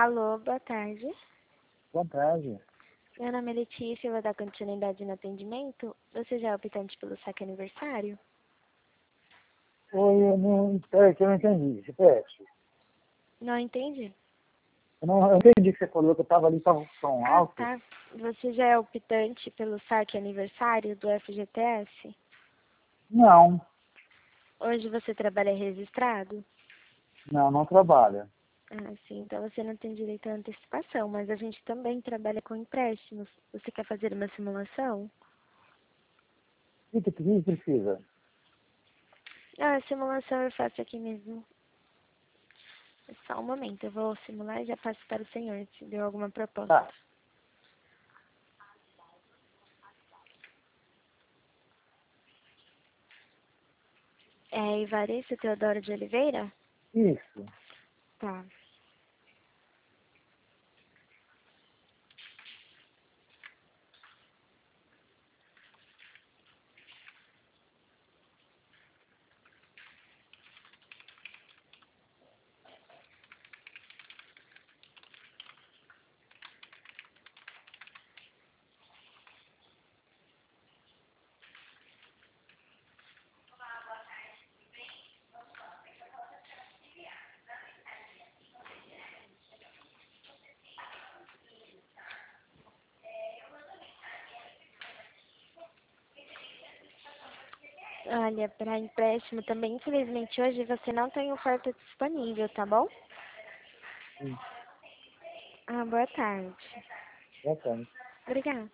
Alô, boa tarde. Boa tarde. Meu nome é Letícia, eu vou dar continuidade no atendimento. Você já é optante pelo saque aniversário? Oi, eu não. Peraí, que eu não entendi. Repete. Não entendi. Eu não entendi que você falou que eu estava ali, estava com som Ah, alto. tá. Você já é optante pelo saque aniversário do FGTS? Não, Hoje você trabalha registrado? não trabalha. Ah, sim. Então você não tem direito à antecipação, mas a gente também trabalha com empréstimos. Você quer fazer uma simulação? O que precisa? Ah, a simulação eu faço aqui mesmo. É só um momento, eu vou simular e já passo para o senhor, se deu alguma proposta. Tá, É Ivaristo Teodoro de Oliveira? isso. Tá. Olha, para empréstimo também, infelizmente, hoje você não tem oferta disponível, tá bom? Sim, Ah, boa tarde. bacana. Obrigada.